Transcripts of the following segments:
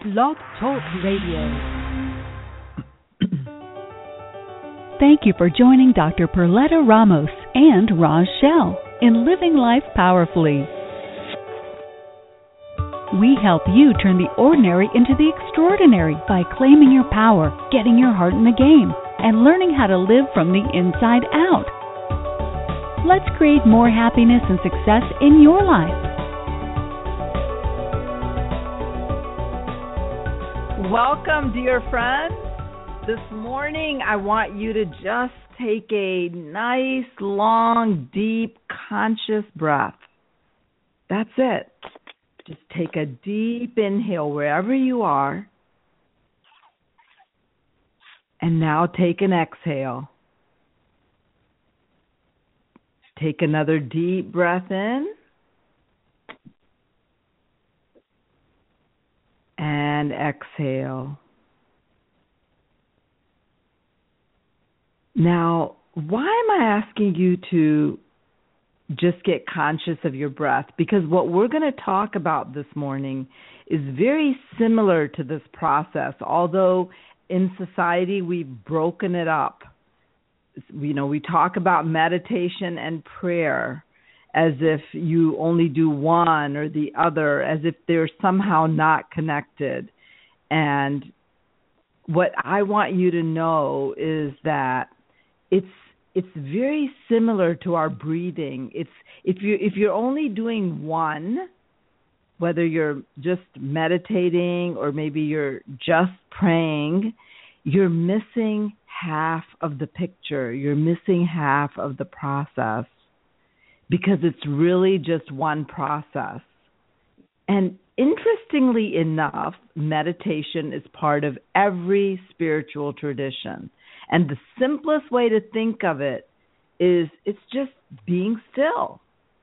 Blog Talk Radio. Thank you for joining Dr. Perletta Ramos and Roz Shell in Living Life Powerfully. We help you turn the ordinary into the extraordinary by claiming your power, getting your heart in the game, and learning how to live from the inside out. Let's create more happiness and success in your life. Welcome, dear friends. This morning, I want you to just take a nice, long, deep, conscious breath. That's it. Just take a deep inhale wherever you are. And now take an exhale. Take another deep breath in. And exhale. Now, why am I asking you to just get conscious of your breath? Because what we're going to talk about this morning is very similar to this process, although in society we've broken it up. You know, we talk about meditation and prayer as if you only do one or the other, as if they're somehow not connected. And what I want you to know is that it's very similar to our breathing. It's if you're only doing one, whether you're just meditating or maybe you're just praying, you're missing half of the picture. You're missing half of the process. Because it's really just one process. And interestingly enough, meditation is part of every spiritual tradition. And the simplest way to think of it is it's just being still.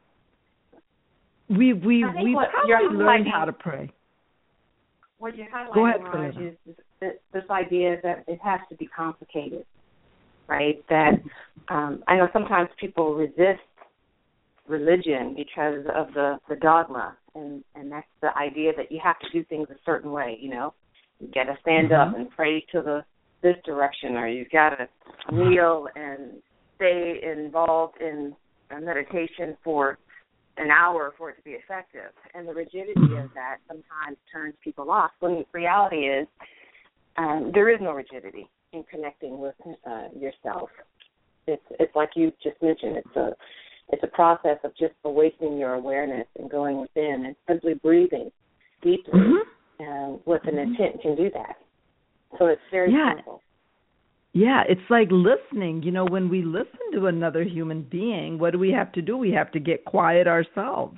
We probably learned how to pray. What you're highlighting, Go ahead, Raj, is this idea that it has to be complicated, right? That I know sometimes people resist religion because of the dogma, and that's the idea that you have to do things a certain way, you know. You got to stand up and pray to this direction, or you got to kneel and stay involved in a meditation for an hour for it to be effective. And the rigidity of that sometimes turns people off, when the reality is there is no rigidity in connecting with yourself. It's like you just mentioned, it's a process of just awakening your awareness and going within and simply breathing deeply with an intent can do that. So it's very simple. Yeah, it's like listening. You know, when we listen to another human being, what do? We have to get quiet ourselves.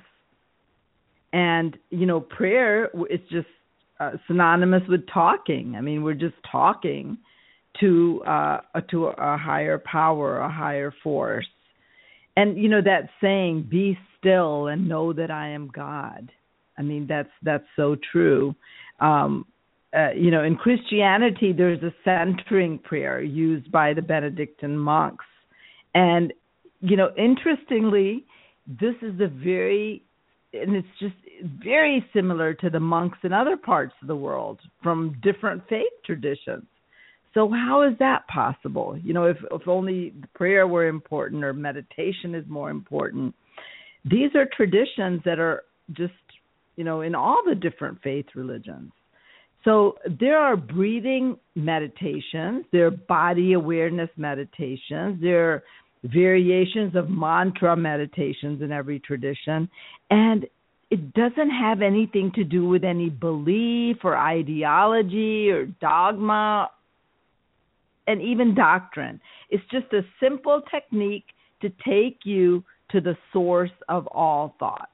And, you know, prayer is just synonymous with talking. I mean, we're just talking to a higher power, a higher force. And, you know, that saying, be still and know that I am God. I mean, that's so true. You know, in Christianity, there's a centering prayer used by the Benedictine monks. And, you know, interestingly, this is and it's just very similar to the monks in other parts of the world from different faith traditions. So how is that possible? You know, if only prayer were important or meditation is more important. These are traditions that are just, you know, in all the different faith religions. So there are breathing meditations, there are body awareness meditations, there are variations of mantra meditations in every tradition, and it doesn't have anything to do with any belief or ideology or dogma and even doctrine. It's just a simple technique to take you to the source of all thought.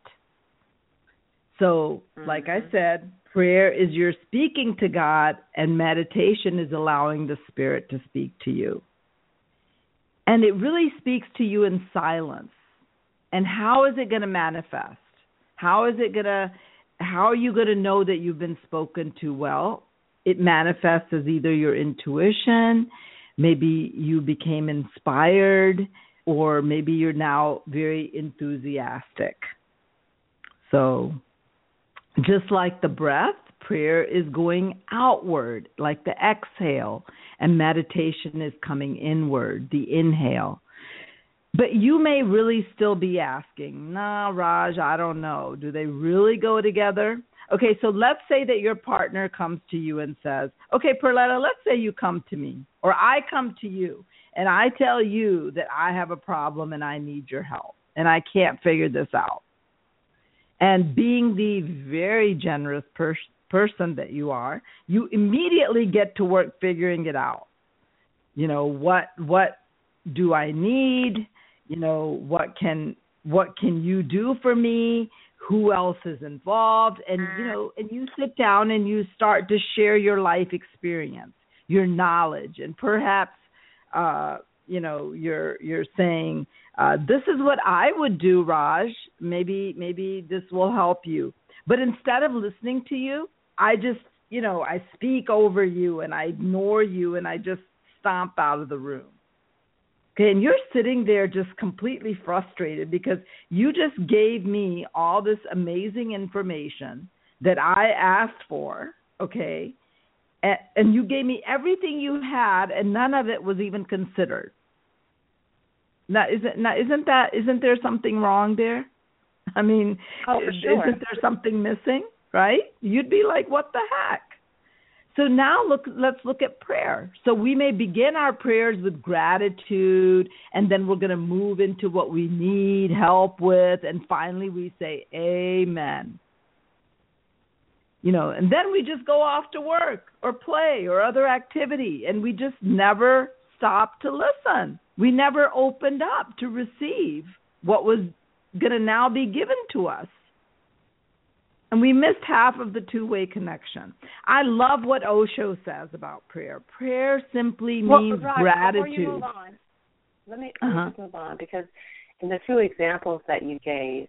So, like I said, prayer is you're speaking to God, and meditation is allowing the Spirit to speak to you. And it really speaks to you in silence. And how is it going to manifest? How are you going to know that you've been spoken to? Well, it manifests as either your intuition, maybe you became inspired, or maybe you're now very enthusiastic. So just like the breath, prayer is going outward, like the exhale, and meditation is coming inward, the inhale. But you may really still be asking, nah, Raj, I don't know. Do they really go together? Okay, so let's say that your partner comes to you and says, okay, Perletta, let's say you come to me, or I come to you, and I tell you that I have a problem and I need your help, and I can't figure this out. And being the very generous person that you are, you immediately get to work figuring it out. You know, what do I need? You know, what can you do for me? Who else is involved? And and you sit down and you start to share your life experience, your knowledge, and perhaps you're saying, this is what I would do, Raj. Maybe this will help you. But instead of listening to you, I just, I speak over you and I ignore you and I just stomp out of the room. Okay, and you're sitting there just completely frustrated because you just gave me all this amazing information that I asked for, okay, and you gave me everything you had and none of it was even considered. Now, isn't there something wrong there? I mean, for sure. Isn't there something missing, right? You'd be like, what the heck? So now let's look at prayer. So we may begin our prayers with gratitude, and then we're going to move into what we need help with, and finally we say, amen. And then we just go off to work or play or other activity, and we just never stop to listen. We never opened up to receive what was going to now be given to us. And we missed half of the two-way connection. I love what Osho says about prayer. Prayer simply means gratitude. Before you move on, let me just move on, because in the two examples that you gave,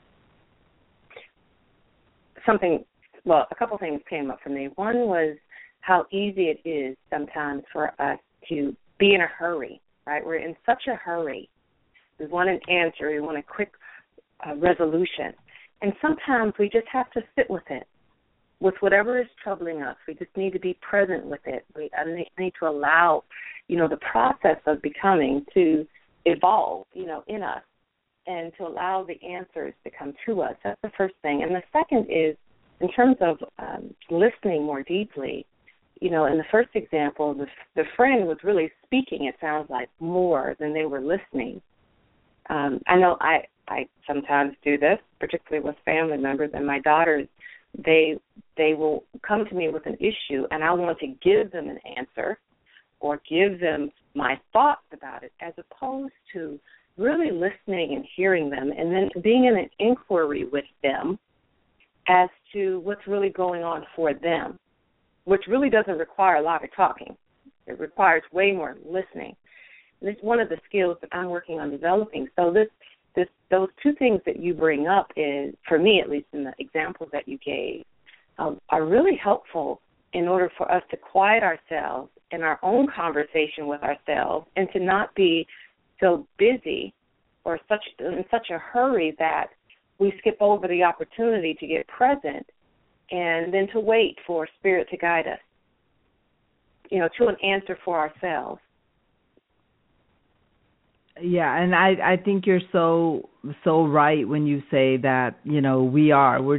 a couple things came up for me. One was how easy it is sometimes for us to be in a hurry, right? We're in such a hurry. We want an answer. We want a quick resolution. And sometimes we just have to sit with it, with whatever is troubling us. We just need to be present with it. We need to allow, the process of becoming to evolve, in us, and to allow the answers to come to us. That's the first thing. And the second is, in terms of listening more deeply, in the first example, the friend was really speaking, it sounds like, more than they were listening. I know I sometimes do this, particularly with family members, and my daughters, they will come to me with an issue, and I want to give them an answer or give them my thoughts about it, as opposed to really listening and hearing them and then being in an inquiry with them as to what's really going on for them, which really doesn't require a lot of talking. It requires way more listening. And it's one of the skills that I'm working on developing. So those two things that you bring up is, for me at least in the examples that you gave, are really helpful in order for us to quiet ourselves in our own conversation with ourselves and to not be so busy or in such a hurry that we skip over the opportunity to get present and then to wait for Spirit to guide us, to an answer for ourselves. Yeah, and I think you're so right when you say that, we're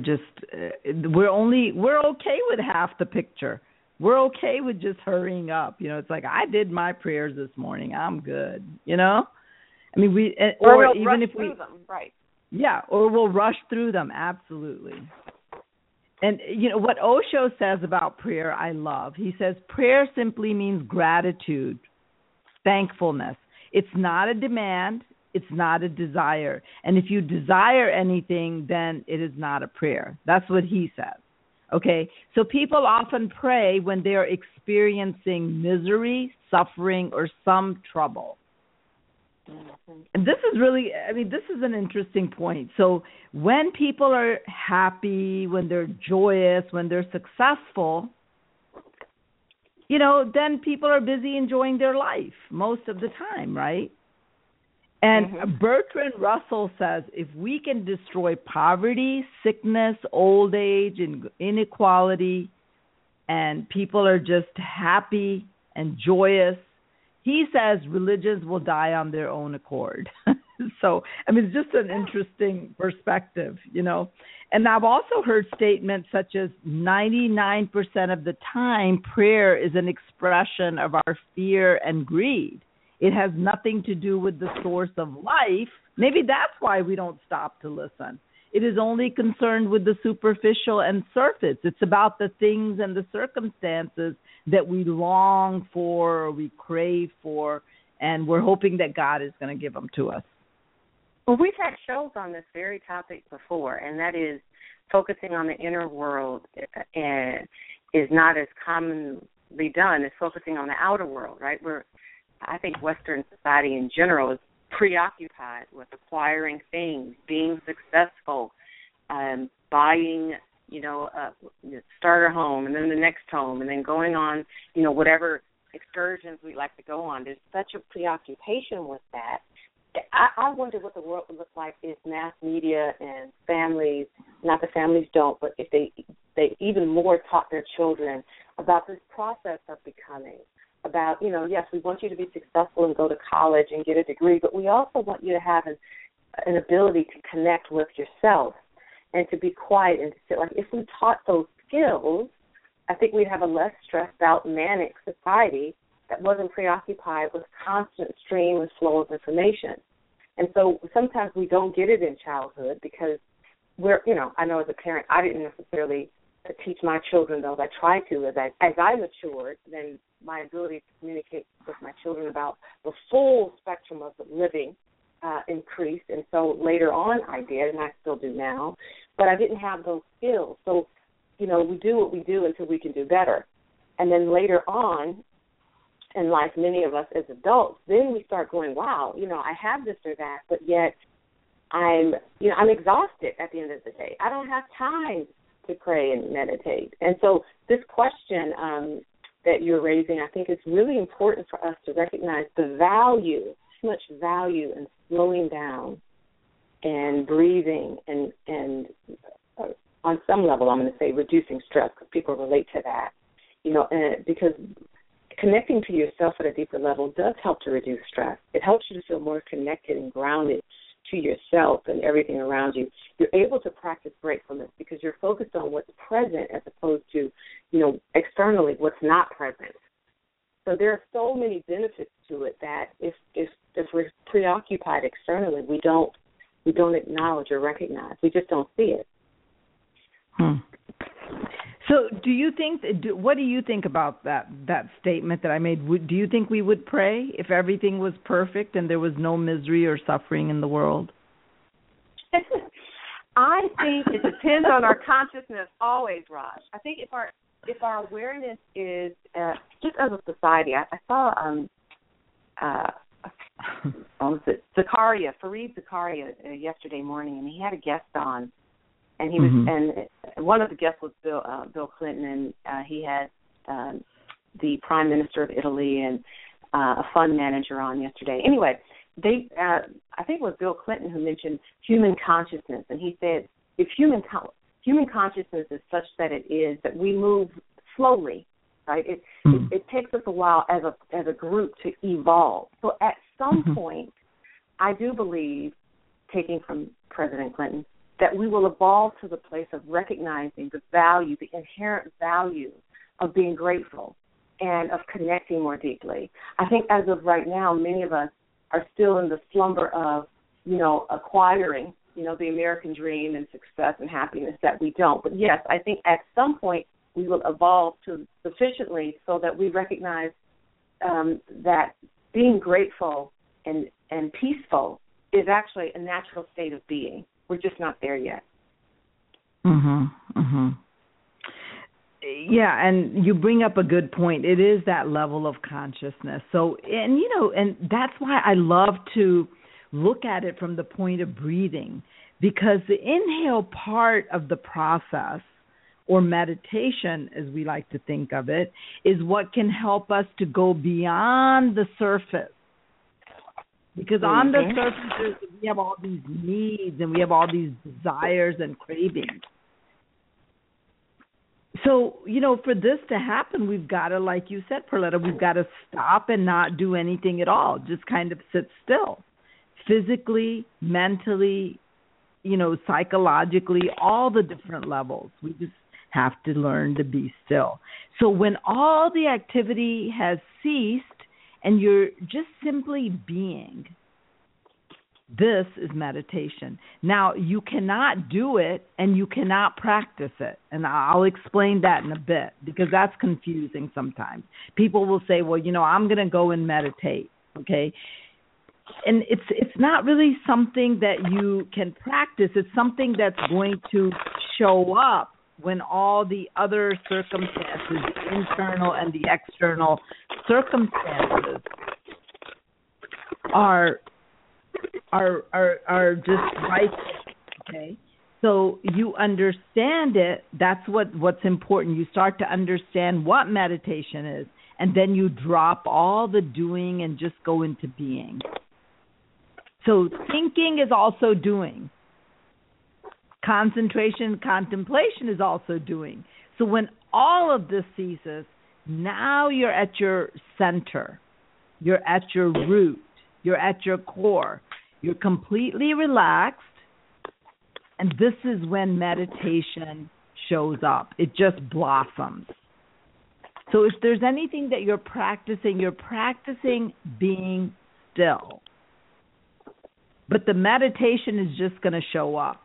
okay with half the picture. We're okay with just hurrying up. It's like, I did my prayers this morning. I'm good. I mean, or even if we rush through them, right? Yeah, or we'll rush through them. Absolutely. And, what Osho says about prayer, I love. He says, prayer simply means gratitude, thankfulness. It's not a demand. It's not a desire. And if you desire anything, then it is not a prayer. That's what he says. Okay? So people often pray when they're experiencing misery, suffering, or some trouble. And this is an interesting point. So when people are happy, when they're joyous, when they're successful, then people are busy enjoying their life most of the time, right? And Bertrand Russell says, if we can destroy poverty, sickness, old age, and inequality, and people are just happy and joyous. He says religions will die on their own accord. So, I mean, it's just an interesting perspective, you know. And I've also heard statements such as 99% of the time, prayer is an expression of our fear and greed. It has nothing to do with the source of life. Maybe that's why we don't stop to listen. It is only concerned with the superficial and surface. It's about the things and the circumstances that we long for or we crave for, and we're hoping that God is going to give them to us. Well, we've had shows on this very topic before, and that is focusing on the inner world and is not as commonly done as focusing on the outer world, right? I think Western society in general is preoccupied with acquiring things, being successful, buying, starter home and then the next home and then going on, whatever excursions we like to go on. There's such a preoccupation with that. I wonder what the world would look like if mass media and families, not the families don't, but if they even more taught their children about this process of becoming, about, yes, we want you to be successful and go to college and get a degree, but we also want you to have an ability to connect with yourself and to be quiet and to sit. Like, if we taught those skills, I think we'd have a less stressed out, manic society that wasn't preoccupied with constant stream and flow of information. And so sometimes we don't get it in childhood because I know as a parent, I didn't necessarily teach my children those. I tried to. As I matured, then my ability to communicate with my children about the full spectrum of living increased. And so later on I did, and I still do now, but I didn't have those skills. So, we do what we do until we can do better. And then later on in life, many of us as adults, then we start going, wow, I have this or that, but yet I'm exhausted at the end of the day. I don't have time to pray and meditate. And so this question that you're raising, I think is really important for us to recognize the value, so much value in slowing down and breathing and on some level, I'm going to say reducing stress, because people relate to that, and because connecting to yourself at a deeper level does help to reduce stress. It helps you to feel more connected and grounded to yourself and everything around you. You're able to practice gratefulness because you're focused on what's present as opposed to, externally what's not present. So there are so many benefits to it that if we're preoccupied externally, we don't acknowledge or recognize. We just don't see it. So what do you think about that statement that I made? Do you think we would pray if everything was perfect and there was no misery or suffering in the world? I think it depends on our consciousness always, Raj. I think if our awareness is, just as a society, I saw Fareed Zakaria yesterday morning, and he had a guest on. And he was, and one of the guests was Bill Clinton, and he had the Prime Minister of Italy and a fund manager on yesterday. Anyway, I think it was Bill Clinton who mentioned human consciousness, and he said if human consciousness is such that it is that we move slowly, right? It takes us a while as a group to evolve. So at some point, I do believe, taking from President Clinton, that we will evolve to the place of recognizing the value, the inherent value of being grateful and of connecting more deeply. I think as of right now, many of us are still in the slumber of, acquiring, the American dream and success and happiness that we don't. But yes, I think at some point we will evolve to sufficiently so that we recognize that being grateful and peaceful is actually a natural state of being. We're just not there yet. Yeah, and you bring up a good point. It is that level of consciousness. So, and that's why I love to look at it from the point of breathing, because the inhale part of the process, or meditation, as we like to think of it, is what can help us to go beyond the surface. Because on the surface, we have all these needs and we have all these desires and cravings. So, for this to happen, we've got to, like you said, Perletta, we've got to stop and not do anything at all. Just kind of sit still. Physically, mentally, psychologically, all the different levels. We just have to learn to be still. So when all the activity has ceased and you're just simply being, this is meditation. Now, you cannot do it and you cannot practice it. And I'll explain that in a bit because that's confusing sometimes. People will say, well, I'm going to go and meditate, okay? And it's not really something that you can practice. It's something that's going to show up when all the other circumstances, the internal and the external circumstances are just right, okay? So you understand it. That's what's important. You start to understand what meditation is, and then you drop all the doing and just go into being. So thinking is also doing. Concentration, contemplation is also doing. So when all of this ceases, now you're at your center. You're at your root. You're at your core. You're completely relaxed. And this is when meditation shows up. It just blossoms. So if there's anything that you're practicing being still. But the meditation is just going to show up.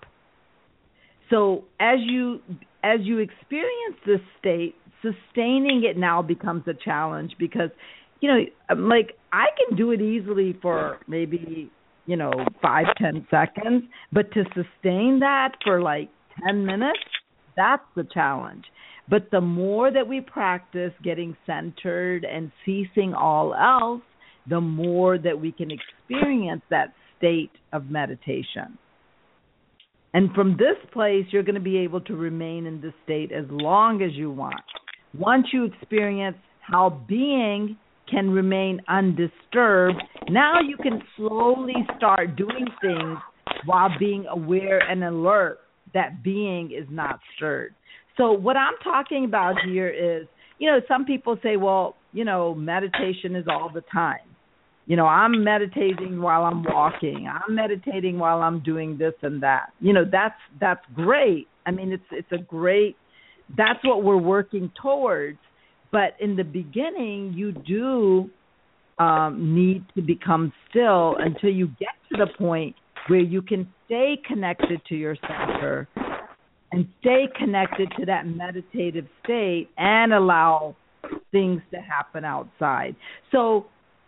So as you experience this state, sustaining it now becomes a challenge because, like I can do it easily for maybe, 5-10 seconds, but to sustain that for like 10 minutes, that's the challenge. But the more that we practice getting centered and ceasing all else, the more that we can experience that state of meditation. And from this place, you're going to be able to remain in this state as long as you want. Once you experience how being can remain undisturbed, now you can slowly start doing things while being aware and alert that being is not stirred. So what I'm talking about here is, some people say, well, meditation is all the time. I'm meditating while I'm walking. I'm meditating while I'm doing this and that. That's great. I mean, it's a great, that's what we're working towards. But in the beginning, you do need to become still until you get to the point where you can stay connected to your center and stay connected to that meditative state and allow things to happen outside. So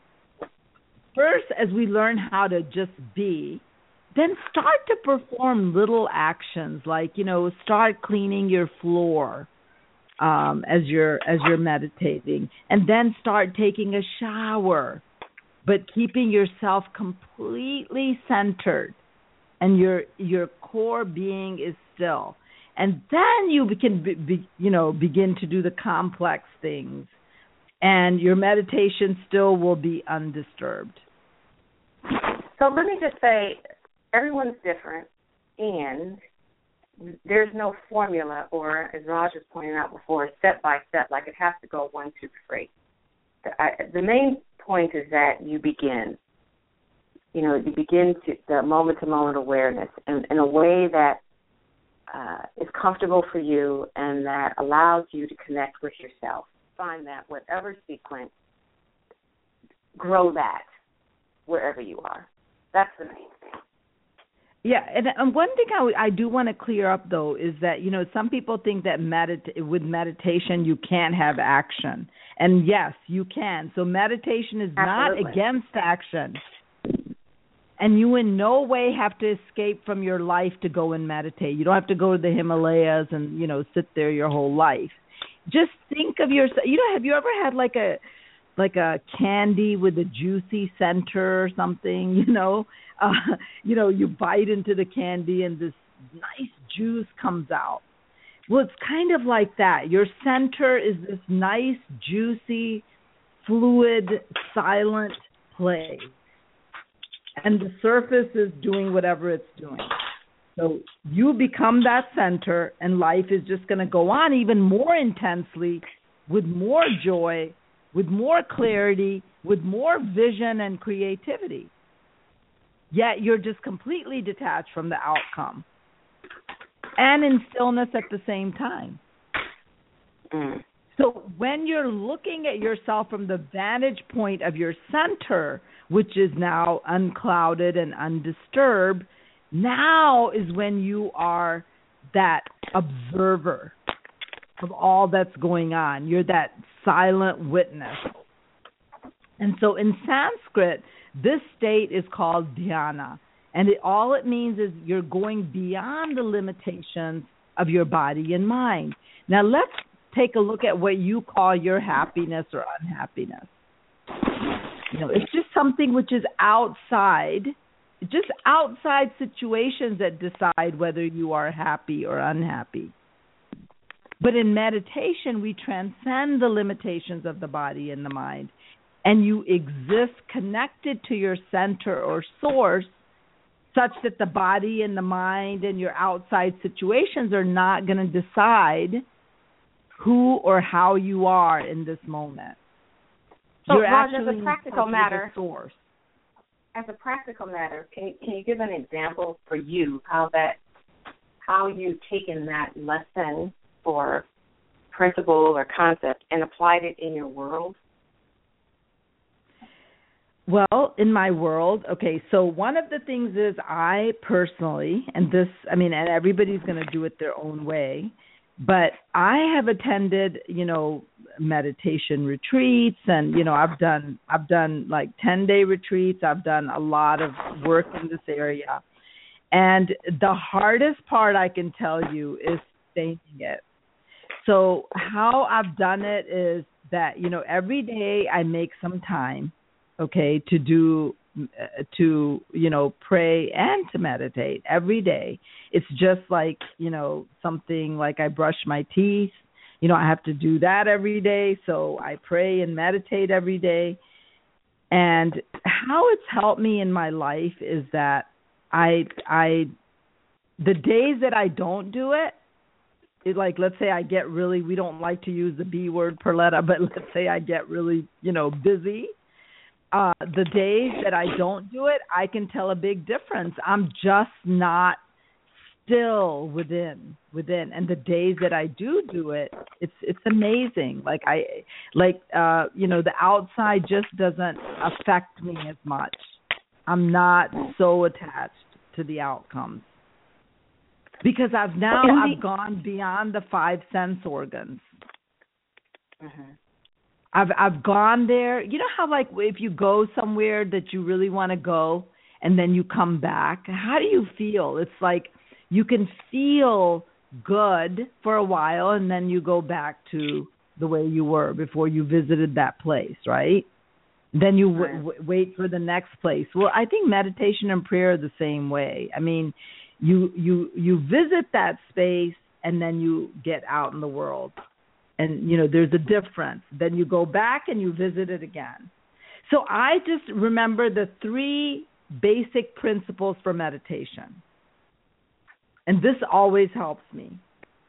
first, as we learn how to just be, then start to perform little actions like, start cleaning your floor as you're meditating, and then start taking a shower, but keeping yourself completely centered and your core being is still. And then you can begin to do the complex things, and your meditation still will be undisturbed. So let me just say, everyone's different, and there's no formula, or as Raj was pointing out before, step by step, like it has to go 1, 2, 3. The main point is that you begin. You begin to the moment-to-moment awareness in a way that is comfortable for you and that allows you to connect with yourself. Find that whatever sequence, grow that wherever you are. That's the main thing. Yeah, and one thing I do want to clear up, though, is that, some people think that with meditation you can't have action. And yes, you can. So meditation is Absolutely. Not against action. And you in no way have to escape from your life to go and meditate. You don't have to go to the Himalayas and, sit there your whole life. Just think of yourself. Have you ever had like a candy with a juicy center or something, you bite into the candy and this nice juice comes out. Well, it's kind of like that. Your center is this nice, juicy, fluid, silent place. And the surface is doing whatever it's doing. So you become that center, and life is just going to go on even more intensely, with more joy, with more clarity, with more vision and creativity. Yet you're just completely detached from the outcome and in stillness at the same time. So when you're looking at yourself from the vantage point of your center, which is now unclouded and undisturbed, now is when you are that observer of all that's going on. You're that silent witness. And so in Sanskrit, this state is called dhyana. And all it means is you're going beyond the limitations of your body and mind. Now let's take a look at what you call your happiness or unhappiness. It's just something which is outside, just outside situations that decide whether you are happy or unhappy. But in meditation, we transcend the limitations of the body and the mind, and you exist connected to your center or source, such that the body and the mind and your outside situations are not going to decide who or how you are in this moment. So, you're Raj, actually as a practical matter, source. As a practical matter, can you give an example for you how you've taken that lesson or principle or concept and applied it in your world? Well, in my world, okay, so one of the things is I personally, and everybody's going to do it their own way, but I have attended, meditation retreats, and, I've done like 10-day retreats. I've done a lot of work in this area. And the hardest part I can tell you is sustaining it. So how I've done it is that, every day I make some time, okay, to pray and to meditate every day. It's just like, something like I brush my teeth. I have to do that every day. So I pray and meditate every day. And how it's helped me in my life is that the days that I don't do it, like, let's say I get really, we don't like to use the B word, Perletta, but let's say I get really, busy. The days that I don't do it, I can tell a big difference. I'm just not still within. And the days that I do it, it's amazing. The outside just doesn't affect me as much. I'm not so attached to the outcomes. Because I've gone beyond the 5 sense organs. Mm-hmm. I've gone there. You know how, like, if you go somewhere that you really want to go and then you come back, how do you feel? It's like you can feel good for a while and then you go back to the way you were before you visited that place, right? Then you wait for the next place. Well, I think meditation and prayer are the same way. I mean, you visit that space and then you get out in the world. And, there's a difference. Then you go back and you visit it again. So I just remember the 3 basic principles for meditation. And this always helps me.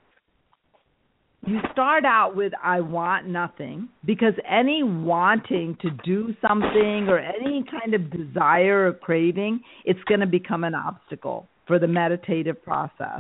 You start out with, I want nothing, because any wanting to do something or any kind of desire or craving, it's going to become an obstacle for the meditative process.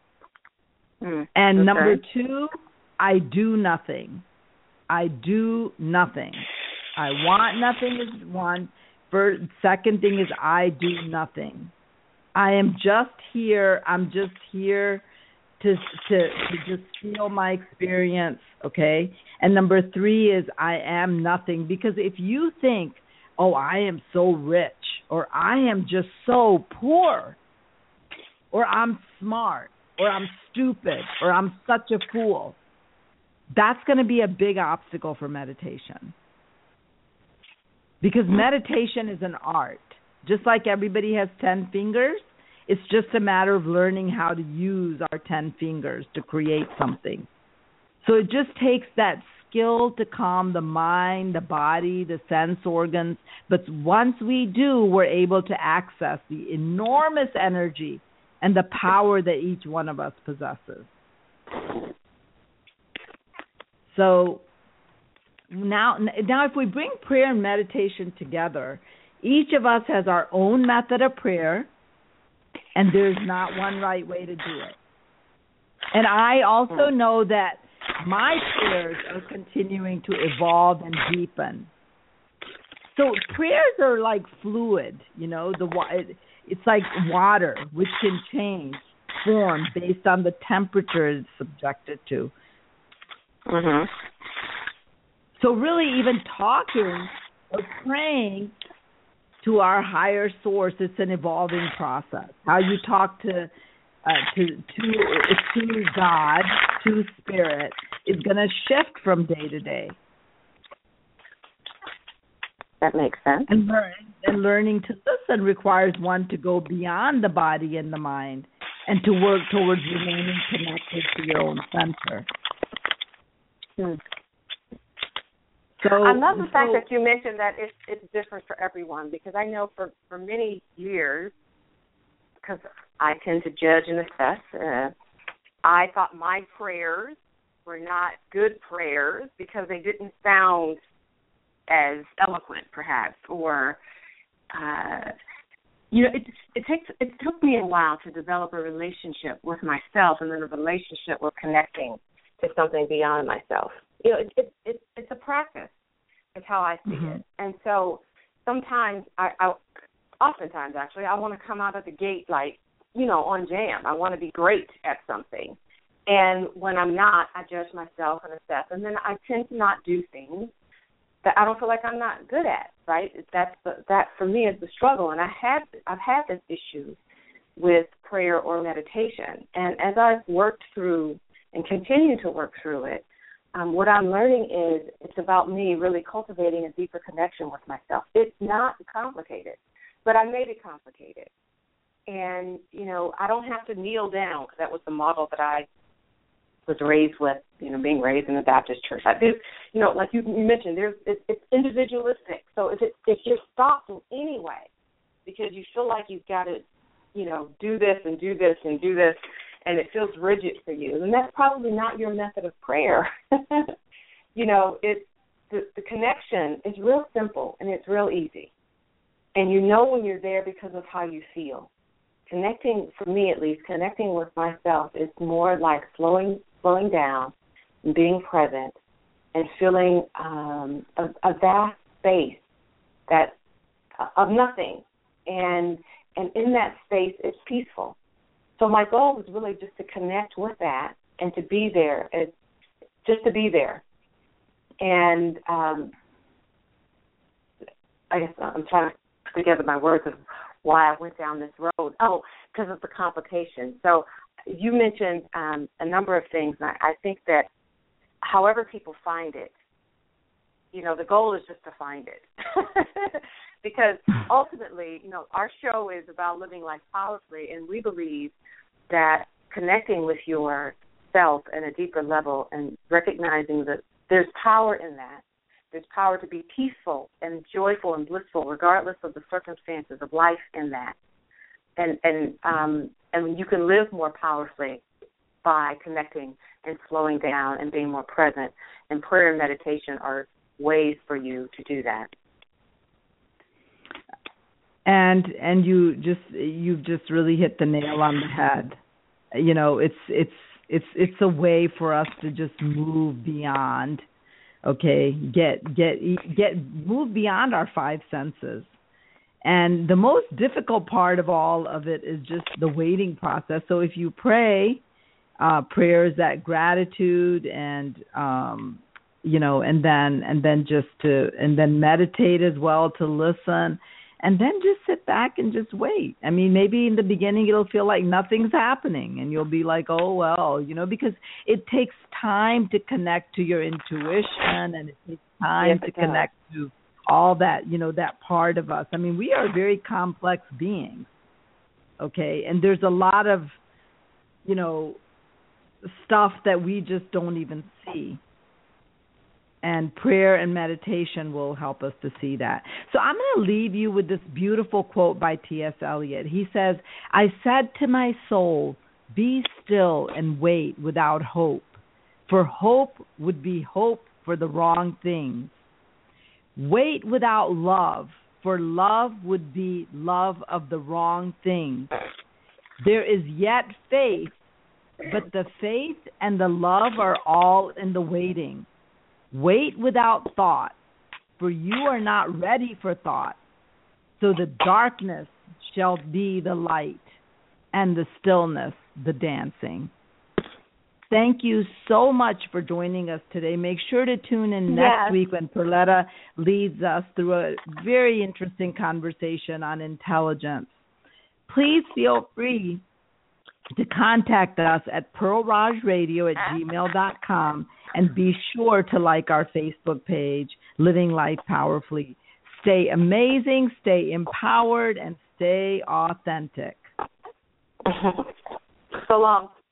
And number 2, I do nothing. I do nothing. I want nothing is one. Second thing is I do nothing. I am just here. I'm just here to just feel my experience, okay? And number 3 is I am nothing. Because if you think, oh, I am so rich, or I am just so poor, or I'm smart, or I'm stupid, or I'm such a fool, that's going to be a big obstacle for meditation. Because meditation is an art. Just like everybody has 10 fingers, it's just a matter of learning how to use our 10 fingers to create something. So it just takes that skill to calm the mind, the body, the sense organs. But once we do, we're able to access the enormous energy and the power that each one of us possesses. So now if we bring prayer and meditation together, each of us has our own method of prayer, and there's not one right way to do it. And I also know that my prayers are continuing to evolve and deepen. So prayers are like fluid, it's like water, which can change form based on the temperature it's subjected to. Mm-hmm. So really, even talking or praying to our higher source, it's an evolving process. How you talk to God, to Spirit, is going to shift from day to day. That makes sense. And learning to listen requires one to go beyond the body and the mind and to work towards remaining connected to your own center. So I love the fact that you mentioned that it's different for everyone, because I know for many years, because I tend to judge and assess, I thought my prayers were not good prayers because they didn't sound as eloquent, perhaps, or it took me a while to develop a relationship with myself, and then a relationship with connecting to something beyond myself. It's a practice. It's how I see it. And so sometimes, oftentimes actually, I want to come out of the gate on jam. I want to be great at something. And when I'm not, I judge myself and assess. And then I tend to not do things that I don't feel like I'm not good at, right? That for me is the struggle. And I've had this issue with prayer or meditation. And as I've worked through and continue to work through it, what I'm learning is it's about me really cultivating a deeper connection with myself. It's not complicated, but I made it complicated. And, I don't have to kneel down, because that was the model that I was raised with, being raised in the Baptist church. I do, like you mentioned, it's individualistic. So if you're stopped in any way because you feel like you've got to, do this and do this and do this, and it feels rigid for you, then that's probably not your method of prayer. The connection is real simple and it's real easy. And when you're there because of how you feel. Connecting, for me at least, connecting with myself is more like slowing down and being present and feeling a vast space of nothing. And in that space, it's peaceful. So my goal was really just to connect with that and to be there, just to be there. And I guess I'm trying to put together my words of why I went down this road. Oh, because of the complications. So you mentioned a number of things. I think that however people find it, the goal is just to find it. Because ultimately, our show is about living life powerfully, and we believe that connecting with yourself at a deeper level and recognizing that there's power in that. There's power to be peaceful and joyful and blissful regardless of the circumstances of life in that. And you can live more powerfully by connecting and slowing down and being more present. And prayer and meditation are ways for you to do that. And you've just really hit the nail on the head. It's a way for us to just move beyond. Okay, move beyond our five senses. And the most difficult part of all of it is just the waiting process. So if you pray, prayers that gratitude and and then meditate as well, to listen, and then just sit back and just wait. I mean, maybe in the beginning it'll feel like nothing's happening, and you'll be like, oh, well, because it takes time to connect to your intuition, and it takes time to connect to all that, that part of us. I mean, we are very complex beings, okay? And there's a lot of, stuff that we just don't even see. And prayer and meditation will help us to see that. So I'm going to leave you with this beautiful quote by T.S. Eliot. He says, I said to my soul, be still and wait without hope, for hope would be hope for the wrong things. Wait without love, for love would be love of the wrong things. There is yet faith, but the faith and the love are all in the waiting. Wait without thought, for you are not ready for thought. So the darkness shall be the light, and the stillness the dancing. Thank you so much for joining us today. Make sure to tune in next week when Perletta leads us through a very interesting conversation on intelligence. Please feel free to contact us at pearlrajradio@gmail.com, and be sure to like our Facebook page, Living Life Powerfully. Stay amazing, stay empowered, and stay authentic. So long.